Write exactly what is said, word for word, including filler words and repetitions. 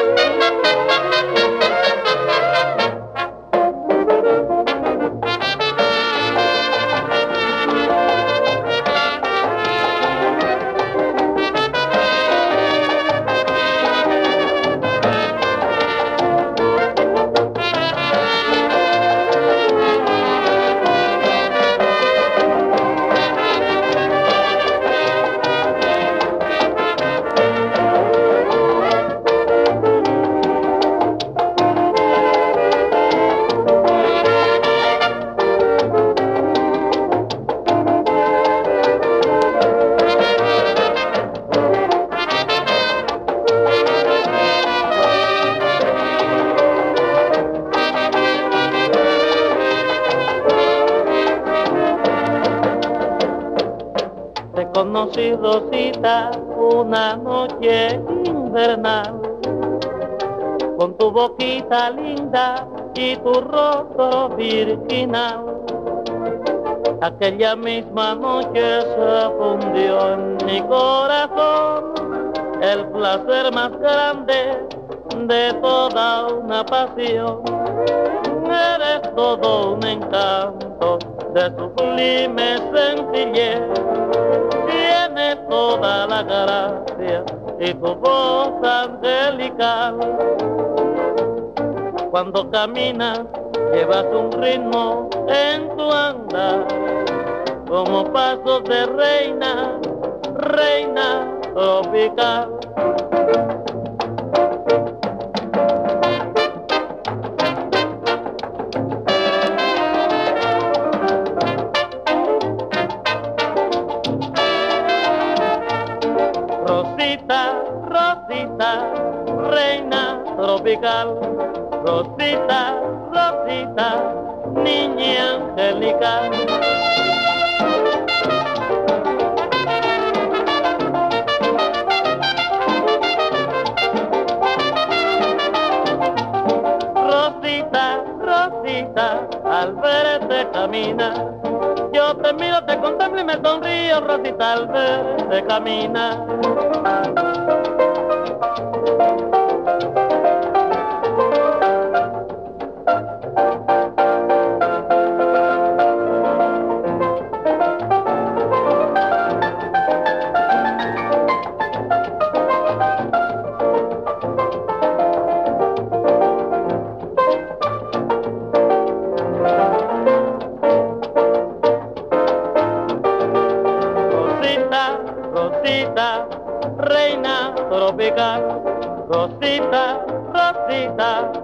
Conocí, Rosita, una noche invernal, con tu boquita linda y tu rostro virginal. Aquella misma noche se fundió en mi corazón el placer más grande de toda una pasión. Eres todo un encanto de sublime sencillez, tienes toda la gracia y tu voz angelical. Cuando caminas llevas un ritmo en tu andar, como pasos de reina, reina tropical. Rosita, Rosita, reina tropical. Rosita, Rosita, niña angelical. Rosita, Rosita, al verte caminar, yo te miro, te contemplo y me sonrío. Rosita, al verte caminar. Rosita, reina tropical. Rosita, Rosita,